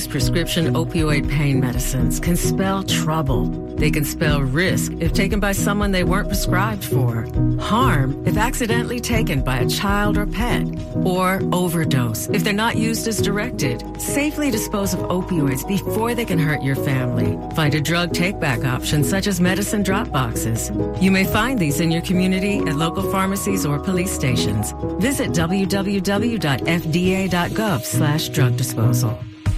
overused prescription opioid pain medicines can spell trouble. They can spell risk if taken by someone they weren't prescribed for, harm if accidentally taken by a child or pet, or overdose if they're not used as directed. Safely dispose of opioids before they can hurt your family. Find a drug take-back option such as medicine drop boxes. You may find these in your community at local pharmacies or police stations. Visit www.fda.gov/drug disposal.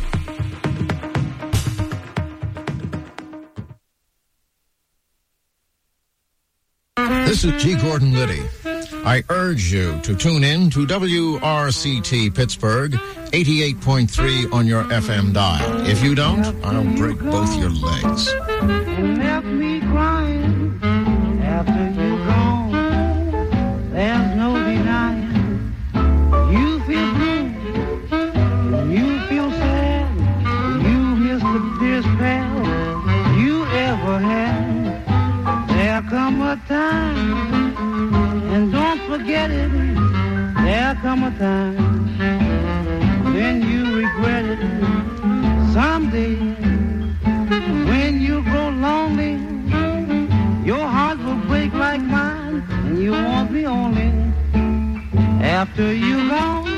This is G. Gordon Liddy. I urge you to tune in to WRCT Pittsburgh, 88.3 on your FM dial. If you don't, I'll break both your legs. And left me crying after you gone. There's no denying. You feel blue. You feel sad. You miss the dearest pal you ever had. There come a time, and don't forget it, there come a time when you regret it. Someday, when you grow lonely, your heart will break like mine, and you won't be only. After you gone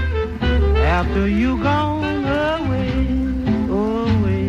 away, away.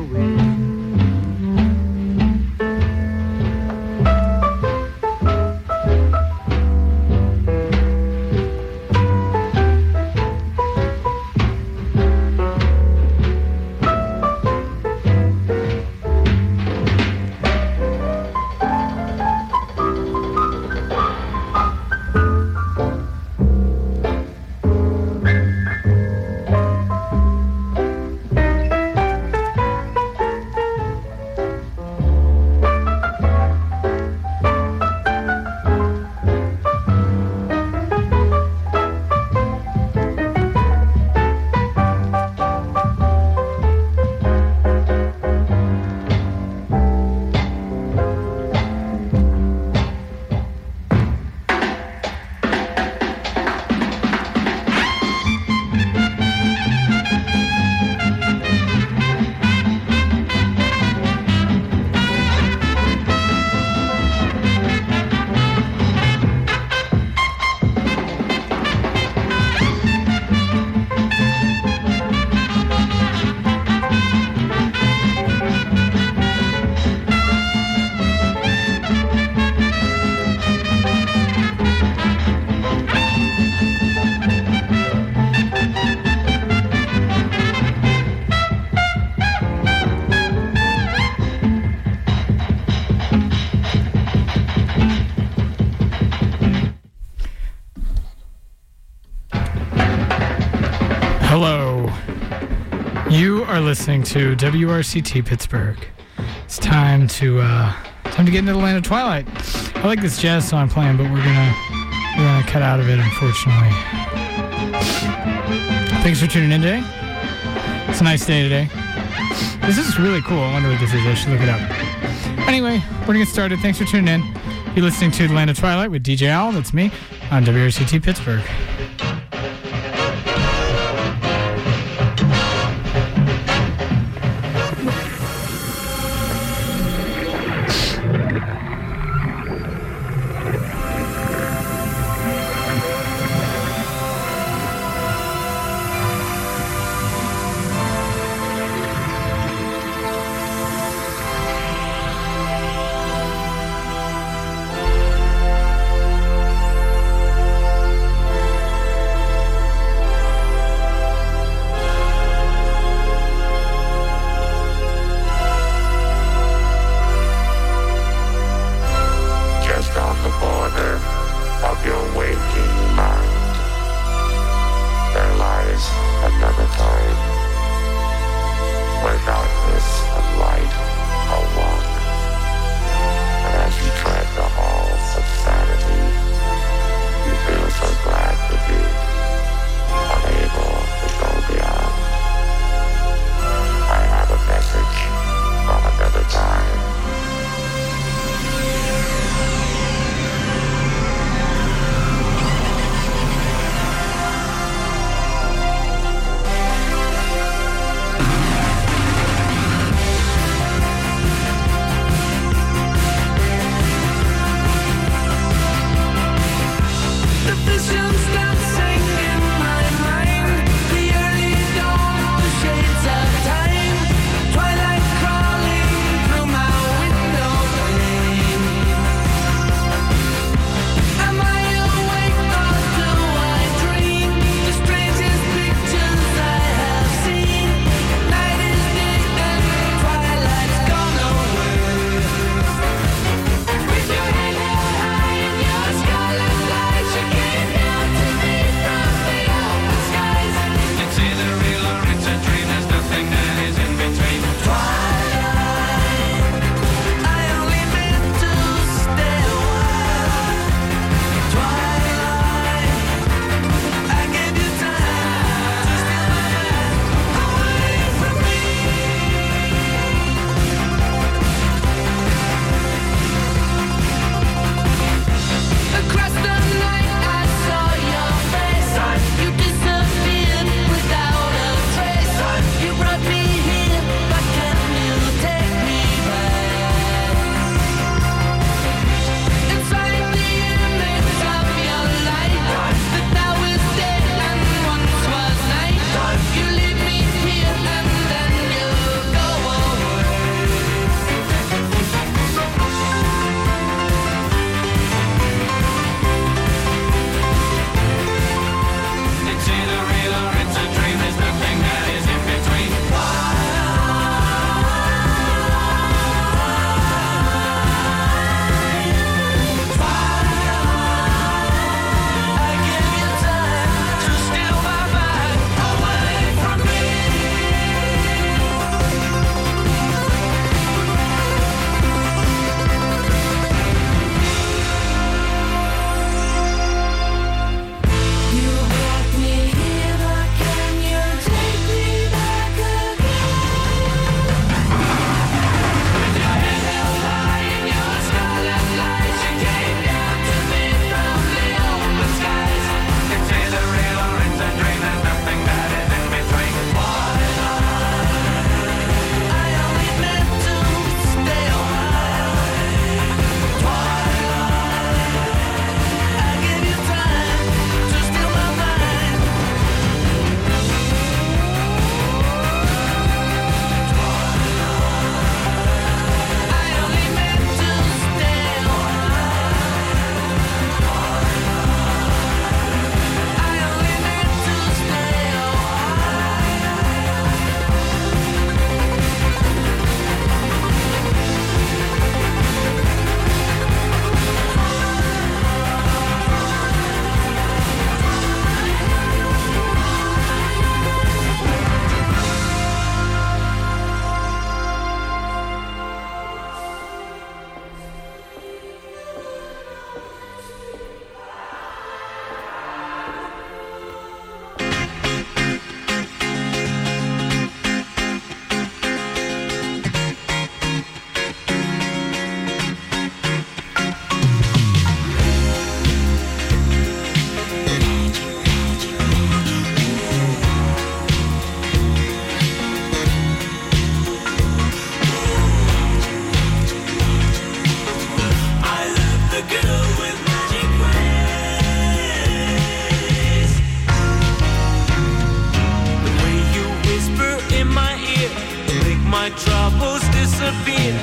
Listening to WRCT Pittsburgh. It's time to get into the land of Twilight. I like this jazz song playing, but we're gonna cut out of it, unfortunately. Thanks for tuning in today. It's a nice day today. This is really cool. I wonder what this is. I should look it up. Anyway, we're gonna get started. Thanks for tuning in. You're listening to the land of Twilight with DJ Al. That's me on WRCT Pittsburgh.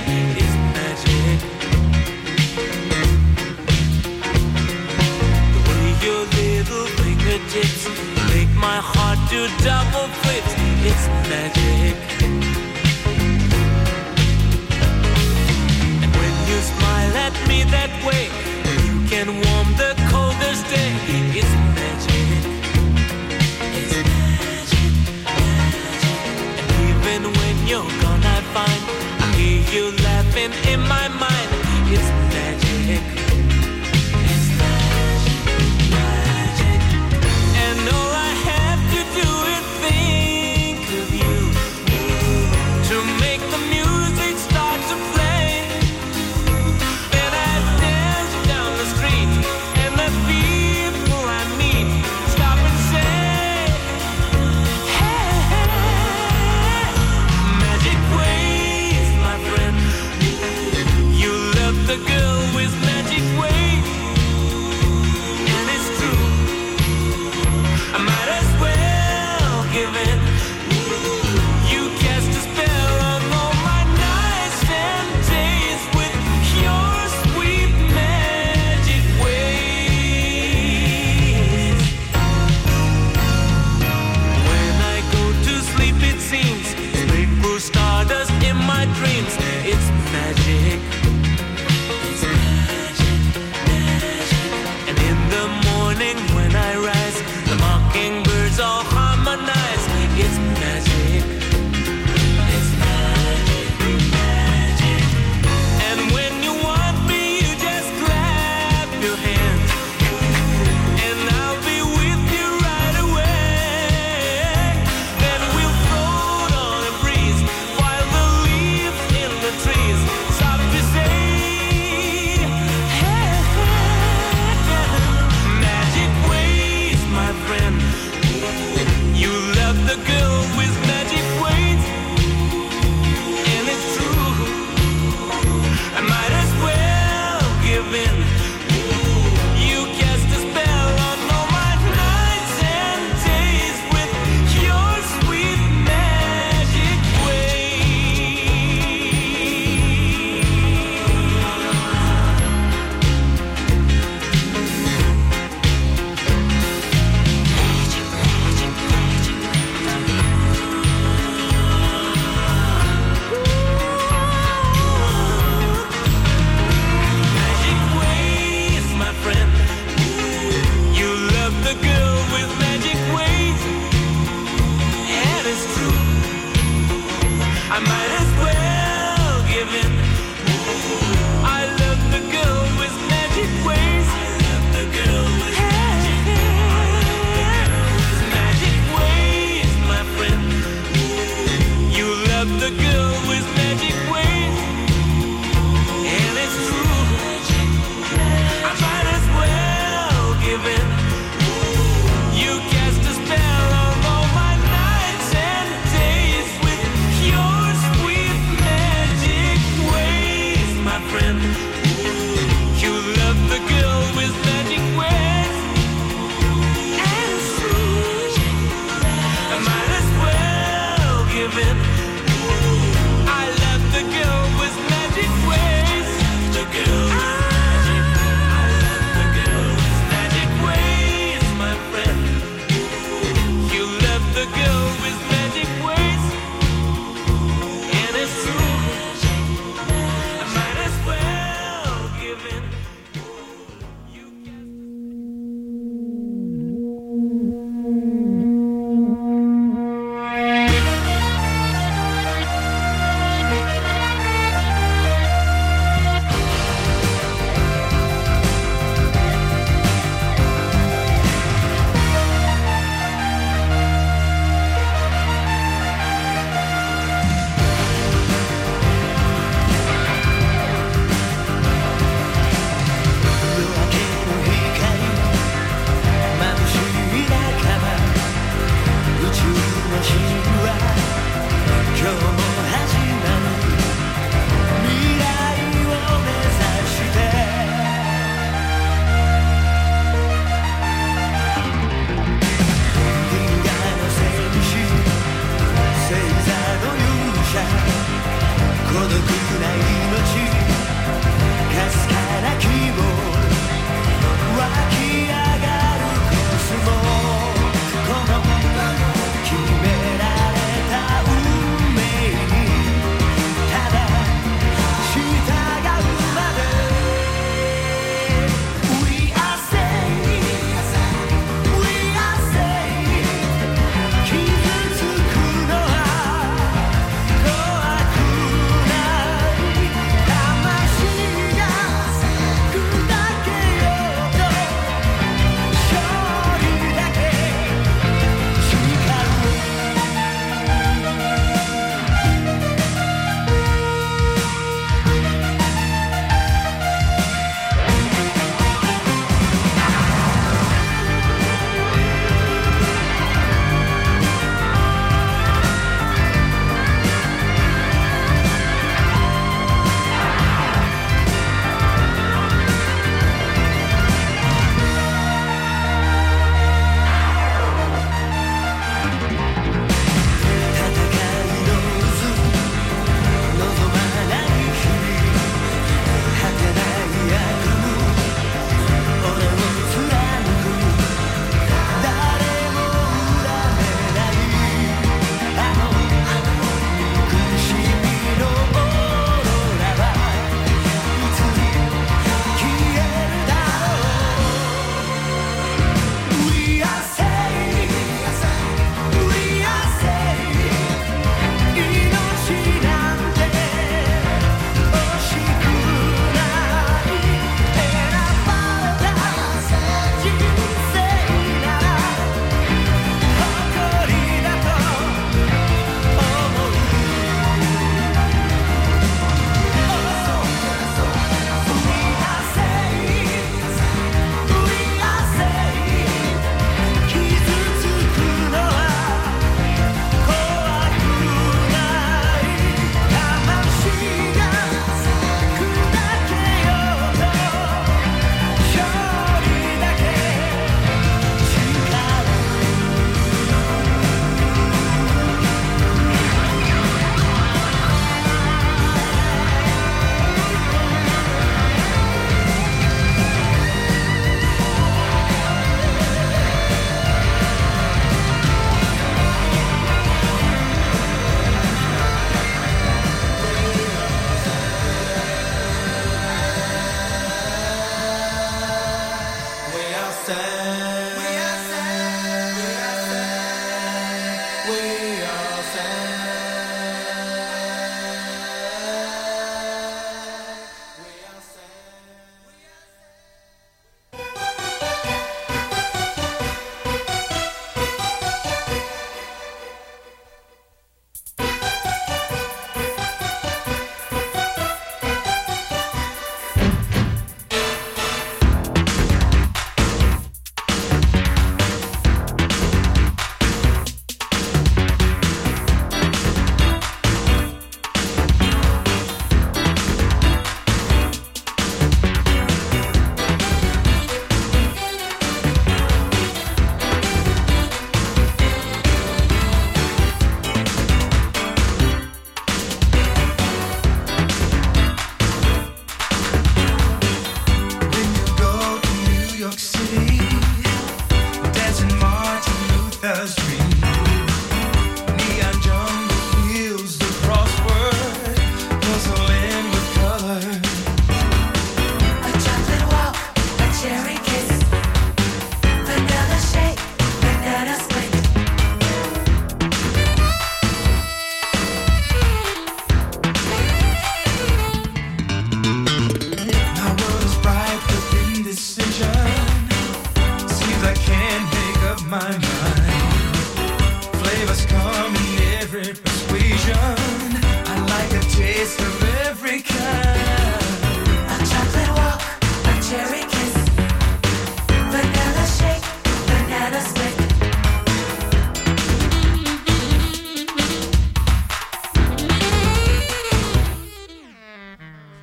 It's magic. The way your little fingertips make my heart do double flips. It's magic. And when you smile at me that way, you can warm the coldest day. It's magic. It's magic, magic. And even when you're gone, I find I hear you laughing in my mind. It's magic. It's magic, magic. And all I have to do is think of you to make the music start to play. Then I dance down the street, and the people I meet stop and say, hey, magic ways, my friend. You love the girl with magic ways, and it's true. I might as well give in. You cast a spell on all my nights and days with your sweet magic ways. When I go to sleep, it seems sprinkle stardust in my dreams. It's magic. It's magic, magic. And in the morning when I rise, the mockingbirds all harmonize. It's magic. It's magic, magic. And when you want me, you just clap your hands, and I'll be with you right away. Then we'll float on a breeze while the leaves in the trees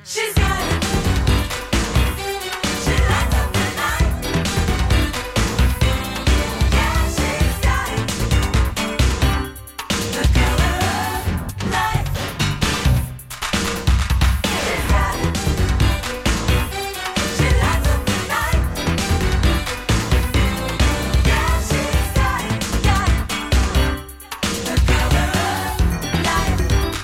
She's got it. She lights up the night. Yeah, she's got it. The color of life. She's got it. She lights up the night. Yeah, she's got it. Got it. The color of life.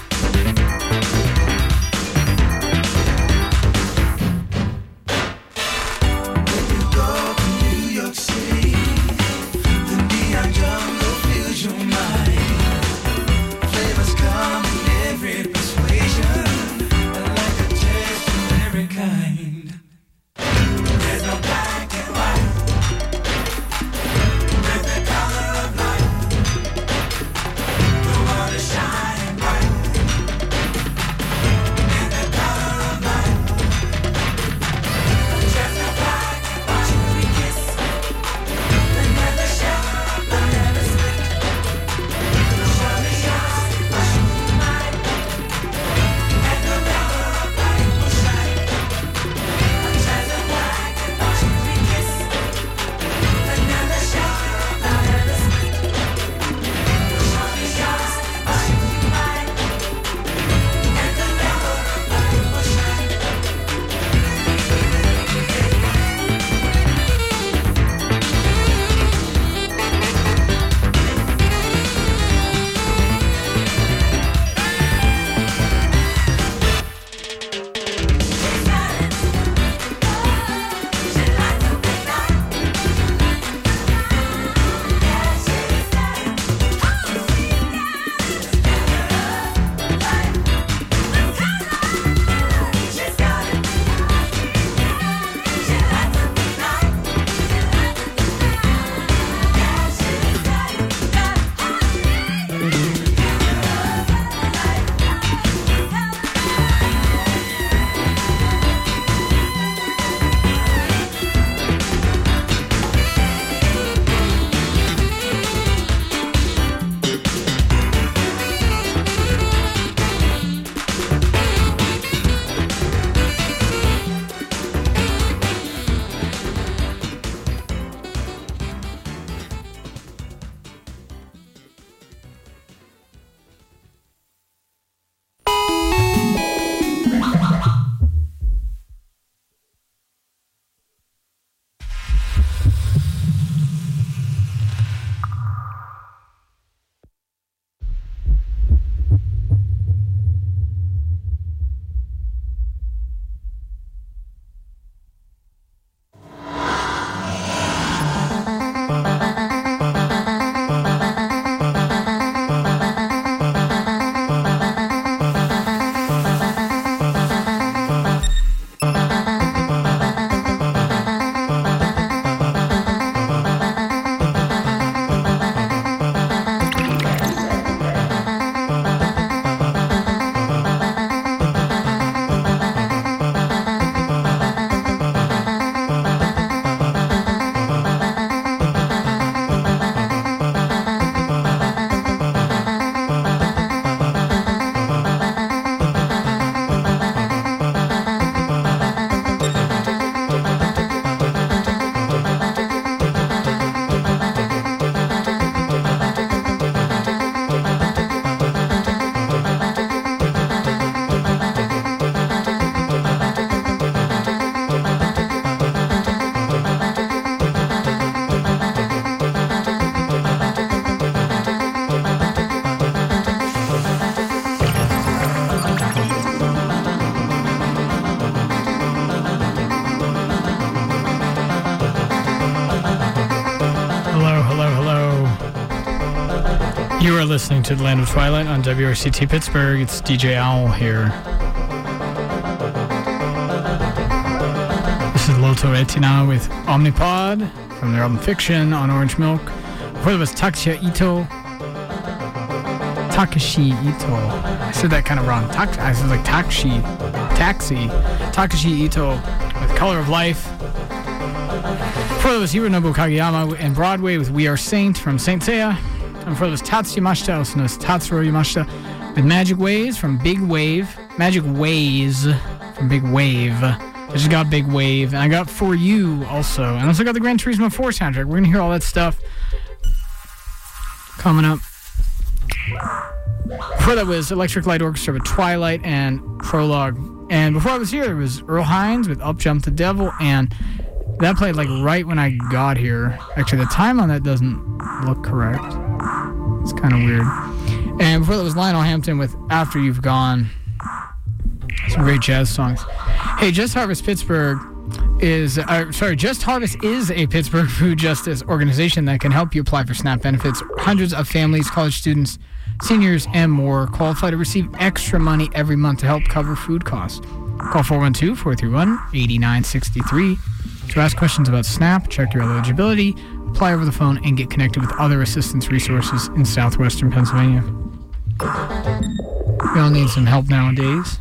You are listening to the Land of Twilight on WRCT Pittsburgh. It's DJ Owl here. This is Loto Retina with Omnipod from their album Fiction on Orange Milk. Before that was Takashi Ito. I said that kind of wrong. I said like Taxi. Takashi Ito with Color of Life. Before that was Hironobu Kageyama and Broadway with We Are Saint from Saint Seiya. And before that was Tatsuyamashita, also known as Tatsuro Yamashita, with Magic Ways from Big Wave. Magic Ways from Big Wave. I just got Big Wave, and I got For You also. And I also got the Gran Turismo 4 soundtrack. We're going to hear all that stuff coming up. Before that was Electric Light Orchestra with Twilight and Prologue. And before I was here, there was Earl Hines with Up Jump the Devil, and that played like right when I got here. Actually, the time on that doesn't look correct. It's kind of weird. And before that was Lionel Hampton with After You've Gone. Some great jazz songs. Hey, Just Harvest Pittsburgh Just Harvest is a Pittsburgh food justice organization that can help you apply for SNAP benefits. Hundreds of families, college students, seniors, and more qualify to receive extra money every month to help cover food costs. Call 412-431-8963 to ask questions about SNAP, check your eligibility, apply over the phone, and get connected with other assistance resources in southwestern Pennsylvania. We all need some help nowadays.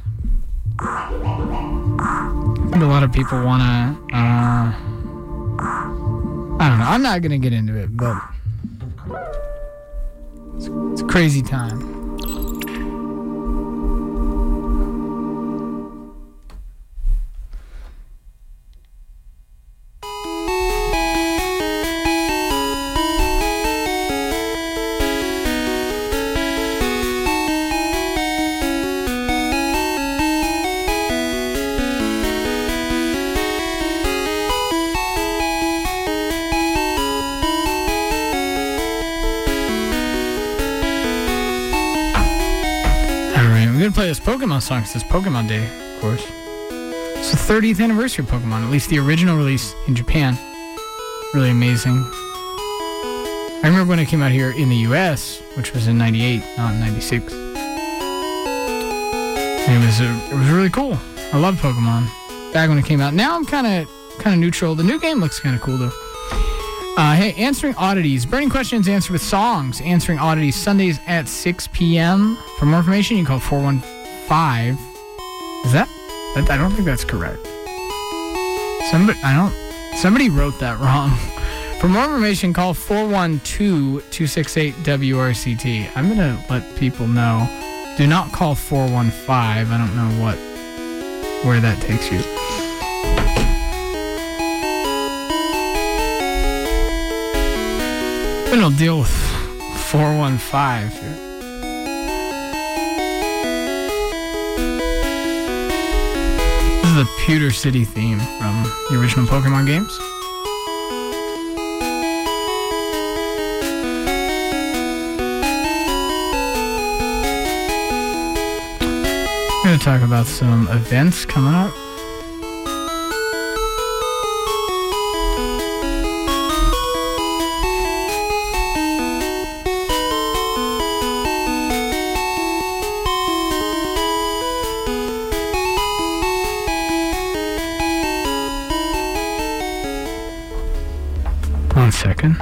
I think a lot of people want to, I don't know. I'm not going to get into it, but it's a crazy time. Play this Pokemon song because it's Pokemon Day, of course. It's the 30th anniversary of Pokemon, at least the original release in Japan. Really amazing. I remember when it came out here in the US, which was in 98, not 96. And it was really cool. I loved Pokemon back when it came out. Now I'm kind of neutral. The new game looks kind of cool though. Hey, Answering Oddities. Burning questions answered with songs. Answering Oddities, Sundays at 6 p.m. For more information, you can call 415. Is that? I don't think that's correct. Somebody wrote that wrong. For more information, call 412-268-WRCT. I'm going to let people know. Do not call 415. I don't know where that takes you. I'm going to deal with 415 here. This is the Pewter City theme from the original Pokemon games. I'm going to talk about some events coming up. One second.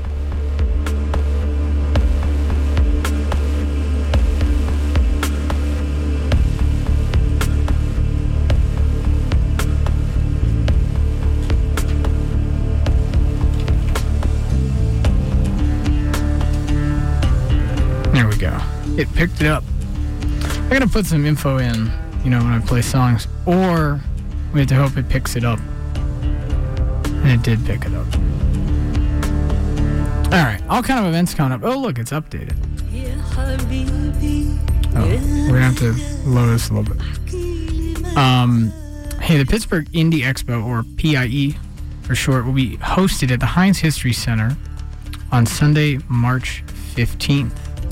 There we go. It picked it up. I'm gonna put some info in, when I play songs, or we have to hope it picks it up. And it did pick it up. Alright, all kind of events coming up. Oh, look, it's updated. Oh, we're gonna have to load this a little bit. Hey, the Pittsburgh Indie Expo, or PIE for short, will be hosted at the Heinz History Center on Sunday, March 15th.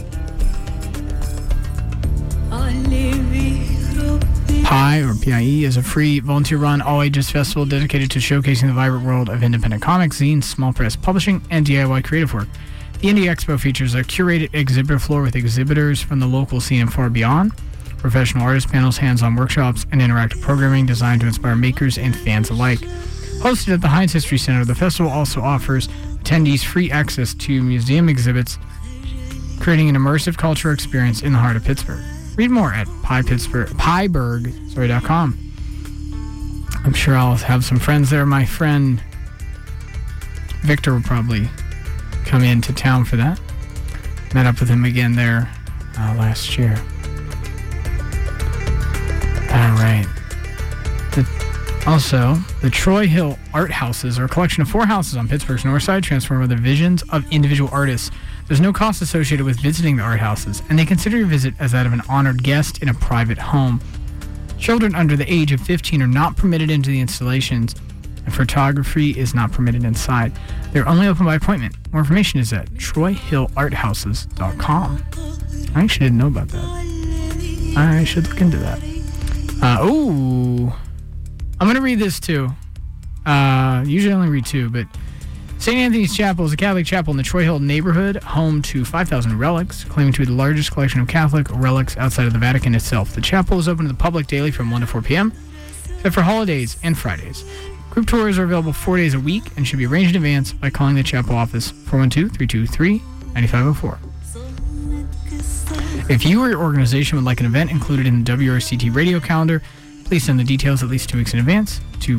PIE, or PIE, is a free, volunteer-run, all-ages festival dedicated to showcasing the vibrant world of independent comics, zines, small press publishing, and DIY creative work. The Indie Expo features a curated exhibitor floor with exhibitors from the local scene and far beyond, professional artist panels, hands-on workshops, and interactive programming designed to inspire makers and fans alike. Hosted at the Heinz History Center, the festival also offers attendees free access to museum exhibits, creating an immersive cultural experience in the heart of Pittsburgh. Read more at pieburg.com. I'm sure I'll have some friends there. My friend Victor will probably come into town for that. Met up with him again there last year. All right. Also, the Troy Hill Art Houses are a collection of 4 houses on Pittsburgh's north side, transformed by the visions of individual artists. There's no cost associated with visiting the art houses, and they consider your visit as that of an honored guest in a private home. Children under the age of 15 are not permitted into the installations, and photography is not permitted inside. They're only open by appointment. More information is at TroyHillArtHouses.com. I actually didn't know about that. I should look into that. I'm going to read this too. Usually I only read 2, but St. Anthony's Chapel is a Catholic chapel in the Troy Hill neighborhood, home to 5,000 relics, claiming to be the largest collection of Catholic relics outside of the Vatican itself. The chapel is open to the public daily from 1 to 4 p.m., except for holidays and Fridays. Group tours are available 4 days a week and should be arranged in advance by calling the chapel office 412-323-9504. If you or your organization would like an event included in the WRCT radio calendar, please send the details at least 2 weeks in advance to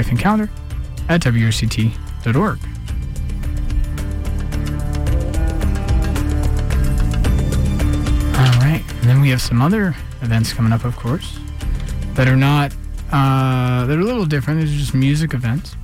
radio-calendar@wrct.org. All right, and then we have some other events coming up, of course, that are not they're a little different. These are just music events.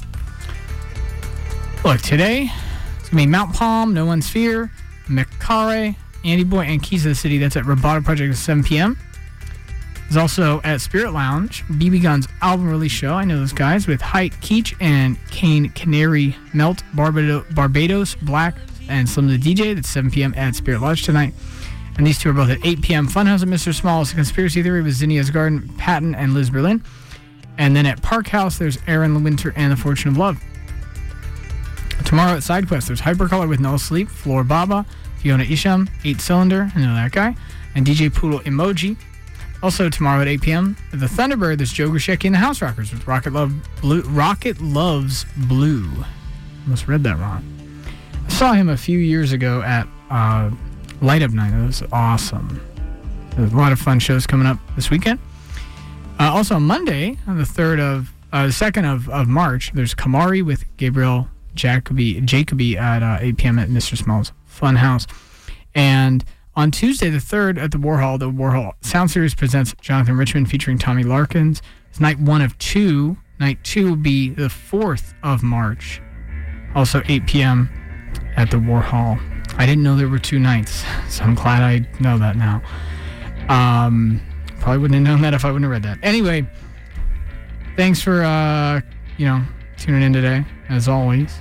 Look, today it's gonna be Mount Palm, No One's Fear, Macare, Andy Boy, and Keys of the City. That's at Roboto Project at 7 p.m. There's also at Spirit Lounge, BB Gunn's album release show. I know those guys with Height Keach and Kane Canary Melt, Barbados Black, and Slim the DJ. That's 7 p.m. at Spirit Lodge tonight. And these two are both at 8 p.m. Funhouse at Mr. Small's, The Conspiracy Theory with Zinnia's Garden, Patton, and Liz Berlin. And then at Park House, there's Aaron Winter and The Fortune of Love. Tomorrow at SideQuest, there's Hypercolor with No Sleep, Floor Baba, Fiona Isham, 8 Cylinder, I know that guy, and DJ Poodle Emoji. Also tomorrow at 8 p.m., at the Thunderbird, there's Joe Grishecki and the House Rockers with Rocket Loves Blue. Almost read that wrong. I saw him a few years ago at Light Up Night. It was awesome. There's a lot of fun shows coming up this weekend. Also on Monday, on the 2nd of March, there's Kamari with Gabriel Jacoby at 8 p.m. at Mr. Small's Funhouse. And on Tuesday, the 3rd, at the Warhol Sound Series presents Jonathan Richman featuring Tommy Larkins. It's night 1 of 2. Night 2 will be the 4th of March. Also 8 p.m. at the Warhol. I didn't know there were 2 nights, so I'm glad I know that now. Probably wouldn't have known that if I wouldn't have read that. Anyway, thanks for, tuning in today, as always.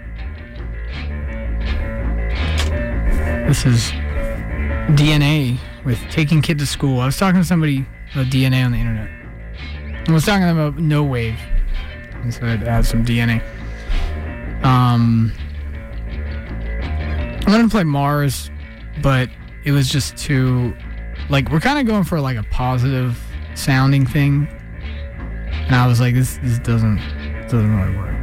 This is DNA with Taking Kid to School. I was talking to somebody about DNA on the internet. I was talking to them about No Wave. And so I'd add some DNA. I'm going to play Mars, but it was just too... we're kind of going for a positive sounding thing. And I was like, this doesn't really work.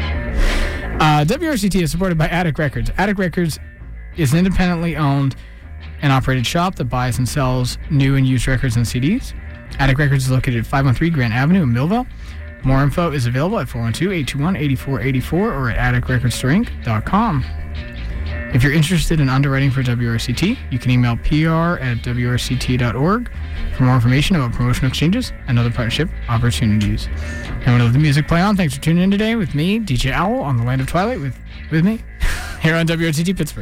WRCT is supported by Attic Records. Attic Records is an independently owned and operated shop that buys and sells new and used records and CDs. Attic Records is located at 513 Grant Avenue in Millville. More info is available at 412-821-8484 or at atticrecordstorinc.com. If you're interested in underwriting for WRCT, you can email pr@wrct.org for more information about promotional exchanges and other partnership opportunities. And we'll let the music play on. Thanks for tuning in today with me, DJ Owl, on the Land of Twilight with me here on WRCT Pittsburgh.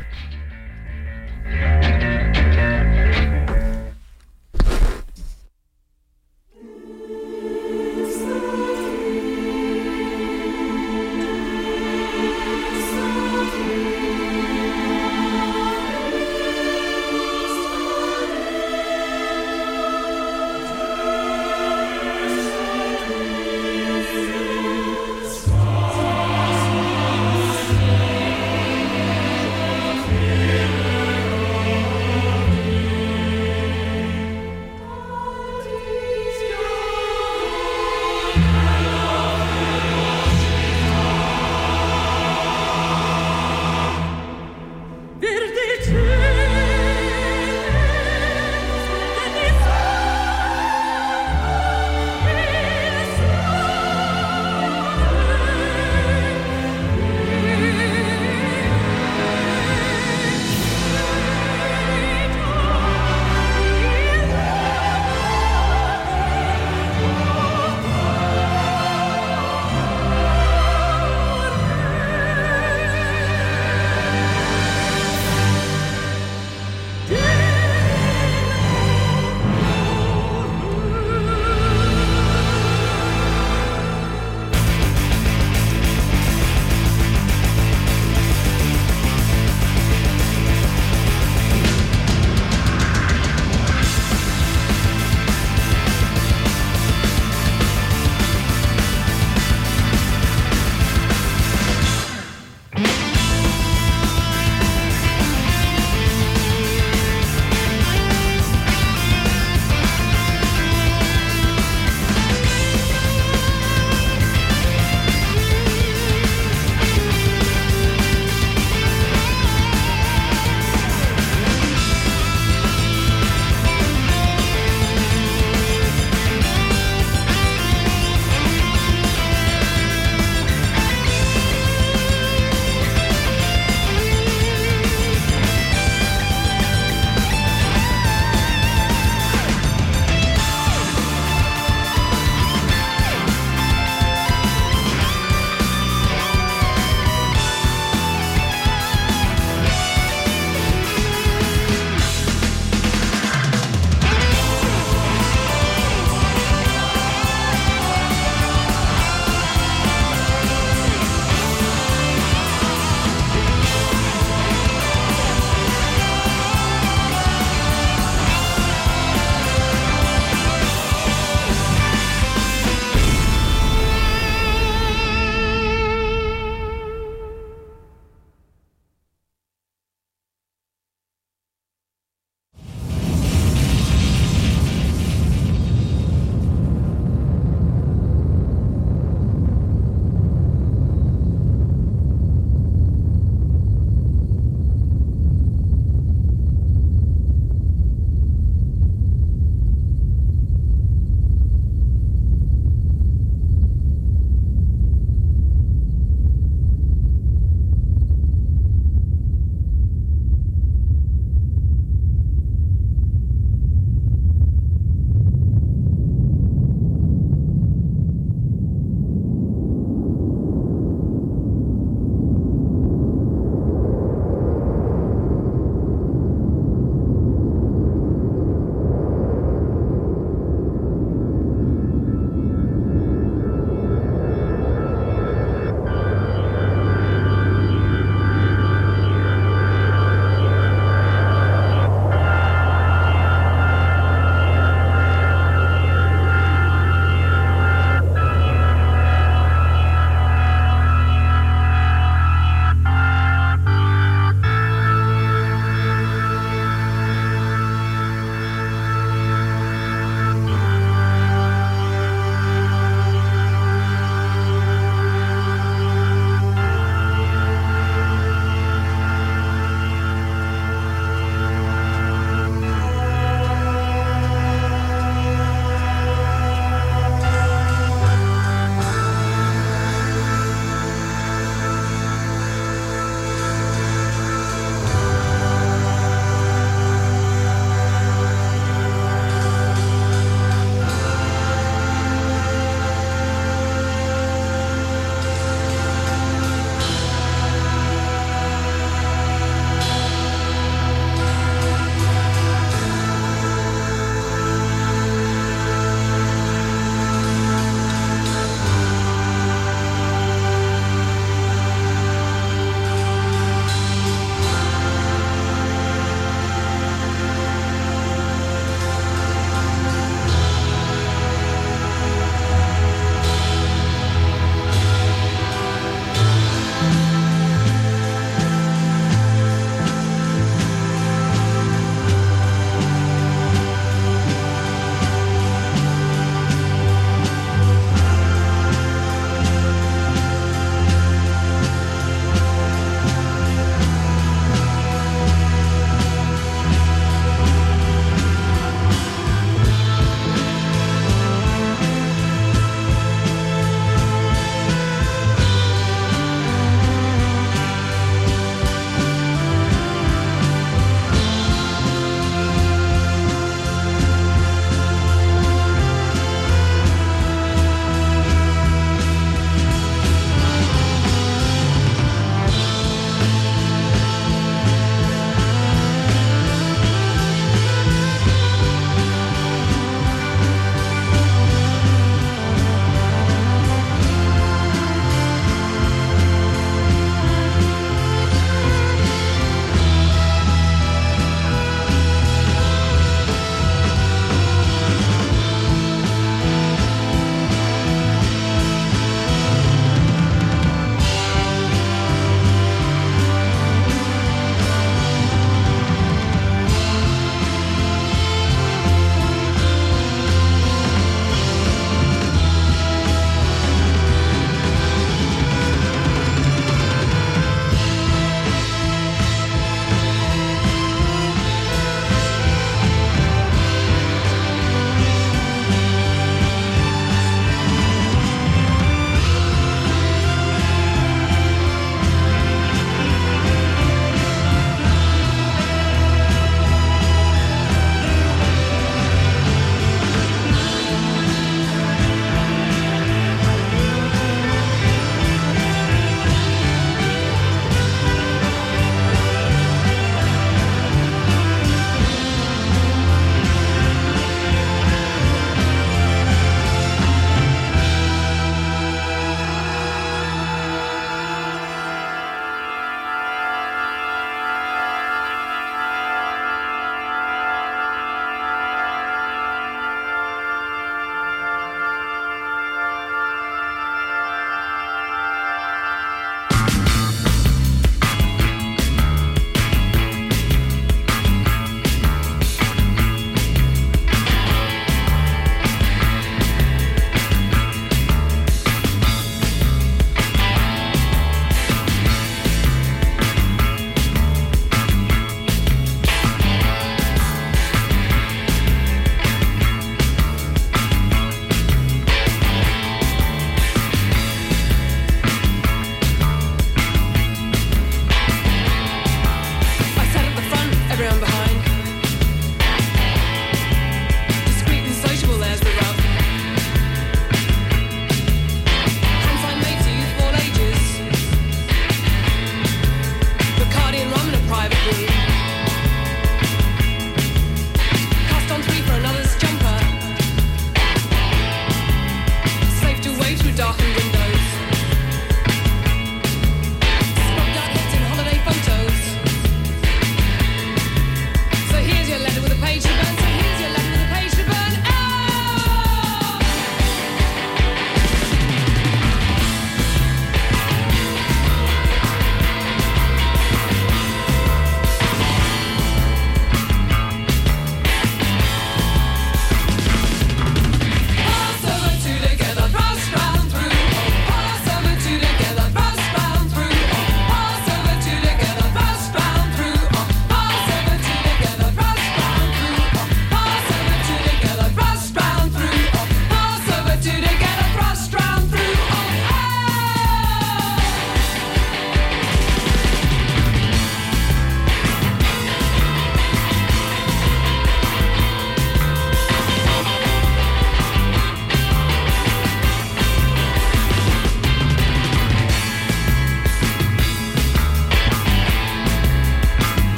Small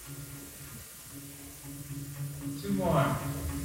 Two more.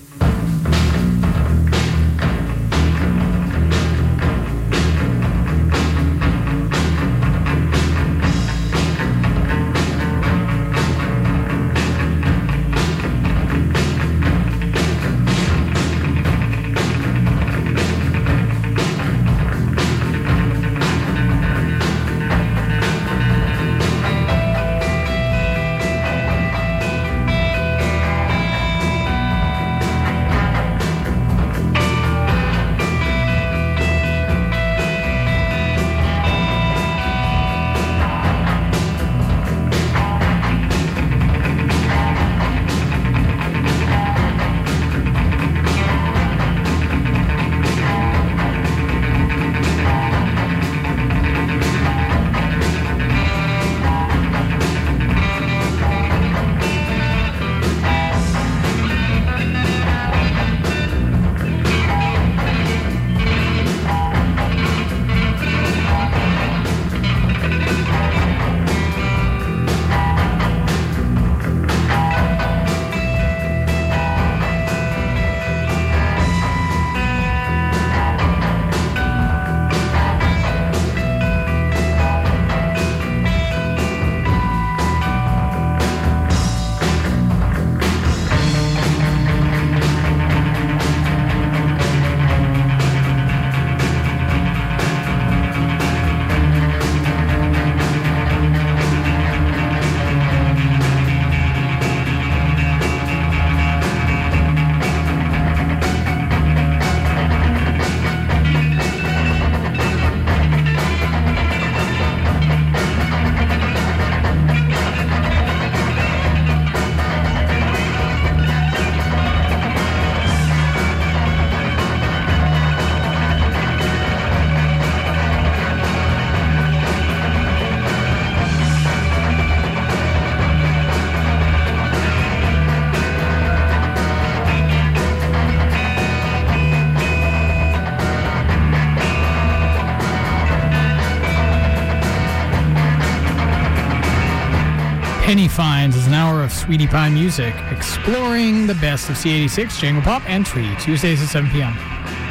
Penny Finds is an hour of Sweetie Pie music, exploring the best of C86, Jangle Pop, and Twee, Tuesdays at 7 p.m.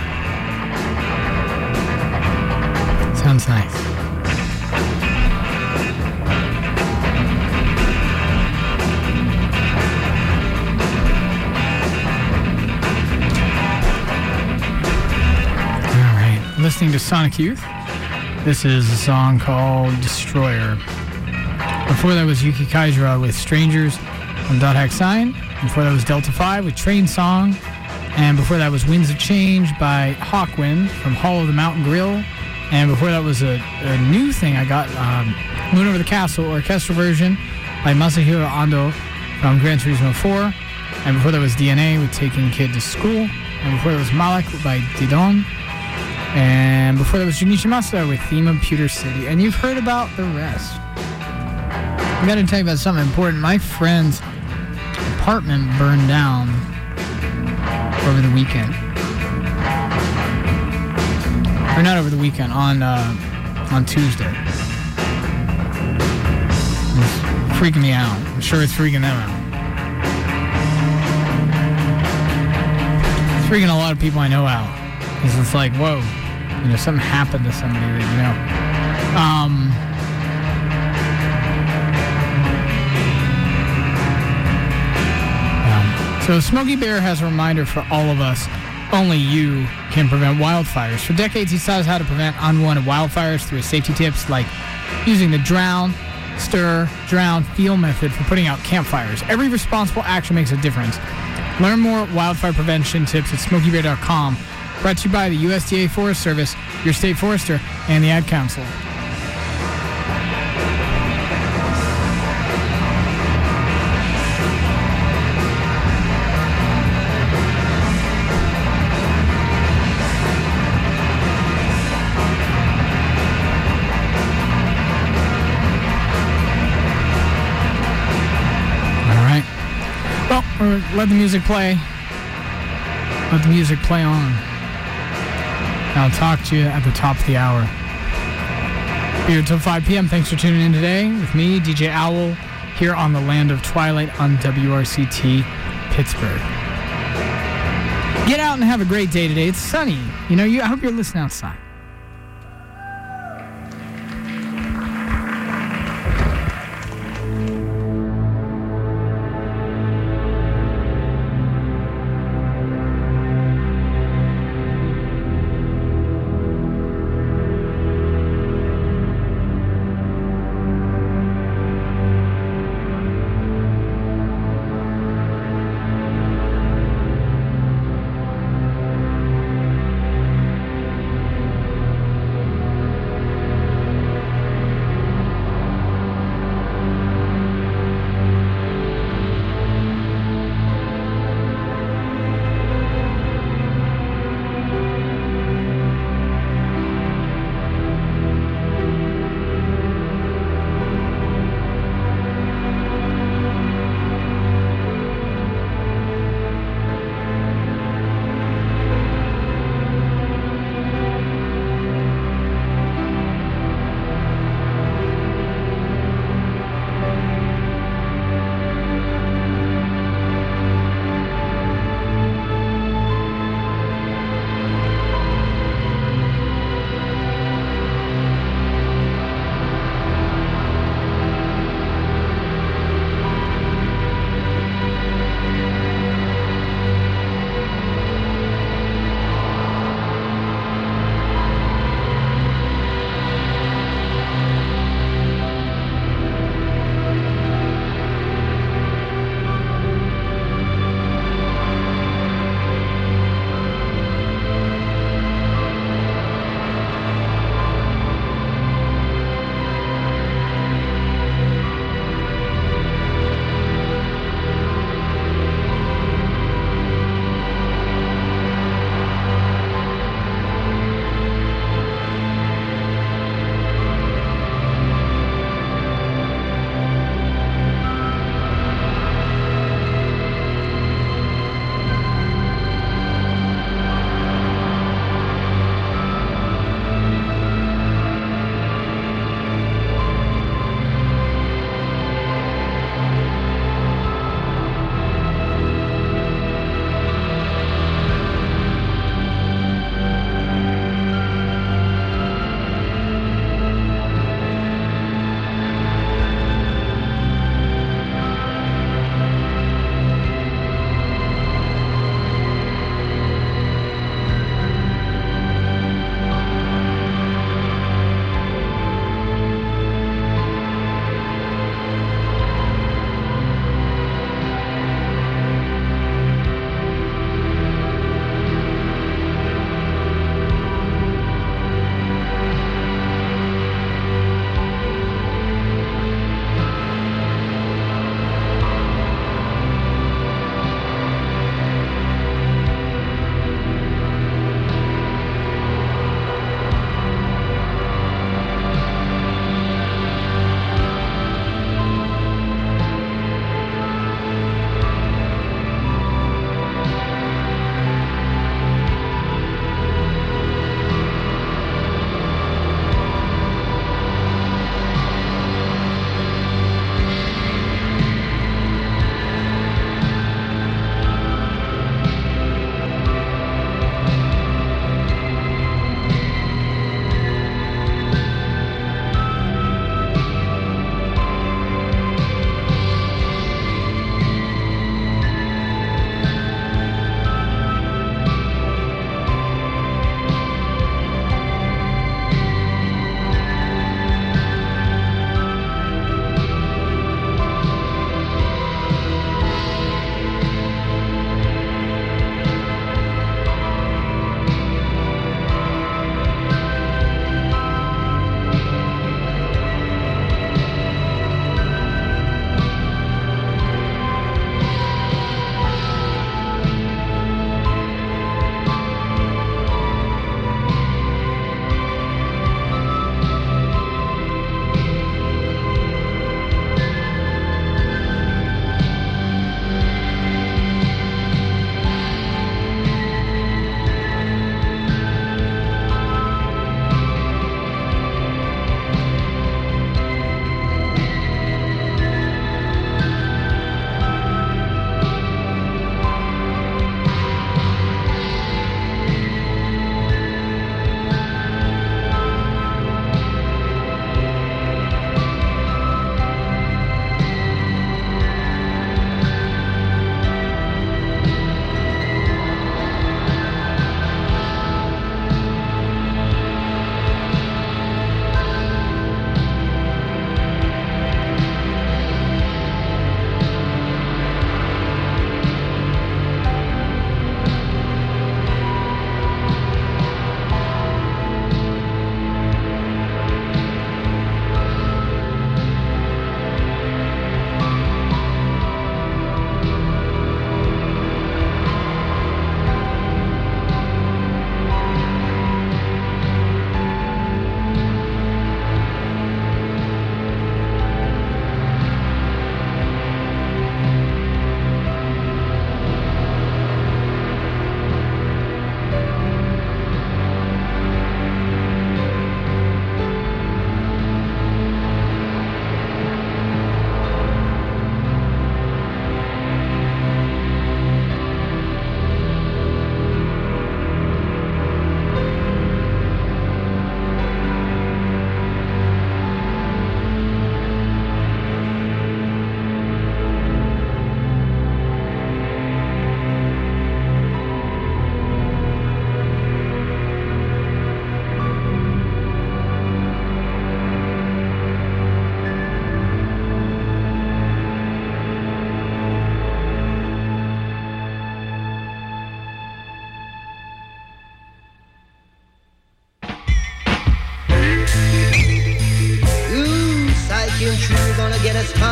Sounds nice. All right, listening to Sonic Youth. This is a song called Destroyer. Before that was Yuki Kaijira with Strangers on Dot Hack Sign. Before that was Delta 5 with Train Song. And before that was Winds of Change by Hawkwind from Hall of the Mountain Grill. And before that was a new thing I got, Moon Over the Castle orchestral version by Masahiro Ando from Gran Turismo 4. And before that was DNA with Taking Kid to School. And before that was Malak by Didon. And before that was Junichi Masuda with Theme of Pewter City. And you've heard about the rest. I gotta tell you about something important. My friend's apartment burned down over the weekend. Or not over the weekend, on Tuesday. It's freaking me out. I'm sure it's freaking them out. It's freaking a lot of people I know out. Because it's like, whoa, something happened to somebody that you know. So Smokey Bear has a reminder for all of us. Only you can prevent wildfires. For decades, he's taught us how to prevent unwanted wildfires through his safety tips like using the drown, stir, drown, feel method for putting out campfires. Every responsible action makes a difference. Learn more wildfire prevention tips at smokeybear.com. Brought to you by the USDA Forest Service, your state forester, and the Ad Council. Let the music play. Let the music play on. I'll talk to you at the top of the hour. Here until 5 p.m. Thanks for tuning in today with me, DJ Owl, here on the Land of Twilight on WRCT Pittsburgh. Get out and have a great day today. It's sunny. I hope you're listening outside.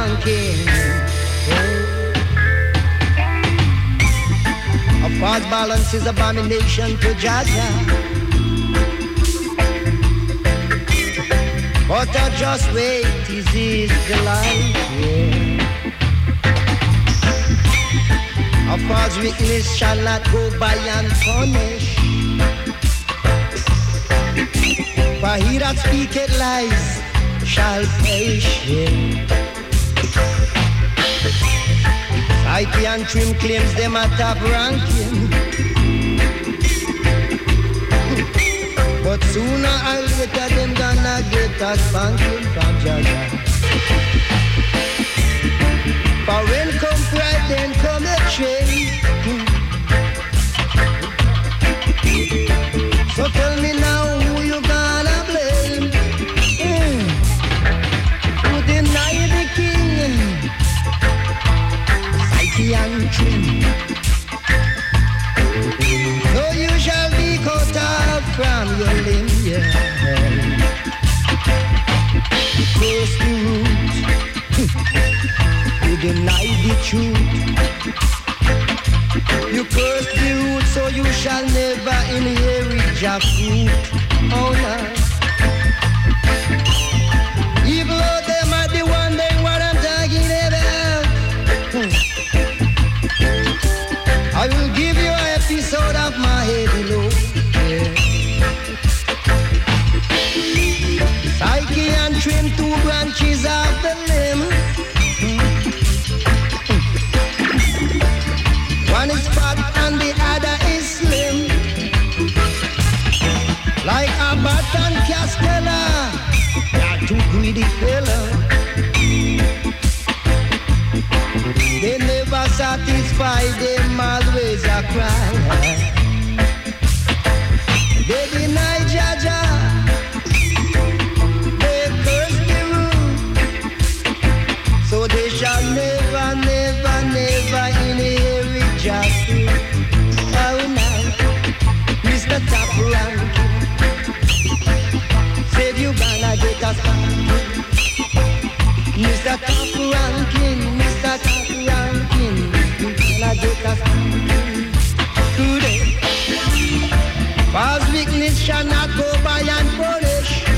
ranking. A false balance is abomination to Jaja. But a just weight is his delight, yeah. A false witness shall not go by unpunished. For he that speaketh lies shall perish, yeah. Psyche and Trim claims them a top ranking. But sooner or later them gonna get a spanking from Jaja. For when come pride, then come a change. So tell me now who you gonna blame? Who deny the king? Psyche and Trim. So you shall be cut off from your limb, yeah. Curse the root. You deny the truth. You curse the root, so you shall never inherit your fruit. Oh no. Evil though they might be wondering what I'm talking about. I will give you an episode of my heavy load. Yeah. Psyche and Trim, two branches of the limb. One is fat and the other is slim. Like Abbott and Costello, they're two greedy fellas. They never satisfy them, always a cry. They deny Jaja, they curse the root. So they shall never, never, never inherit justice. Oh now, Mr. Top Ranking, said you gonna get us back. Mr. Top Ranking, Mr. Top Ranking, you gonna get us today. False witness shall not go by unpunished.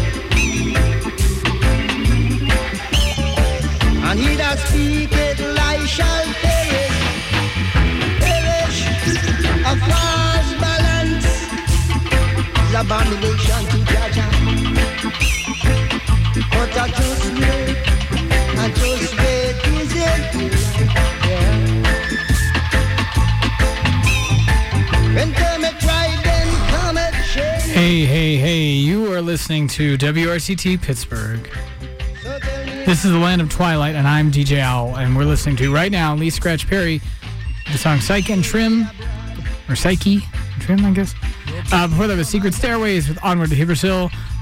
And he that speaketh lies shall perish. Perish. A false balance is abomination to Jaja. But I just wait, I just wait, is it? Yeah. When come a pride, then come a shame. Hey, hey, hey, you are listening to WRCT Pittsburgh. This is the Land of Twilight, and I'm DJ Owl, and we're listening to right now Lee Scratch Perry, the song Psyche and Trim, or Psyche and Trim, I guess. Before that was Secret Stairways with Onward to Hibbersill,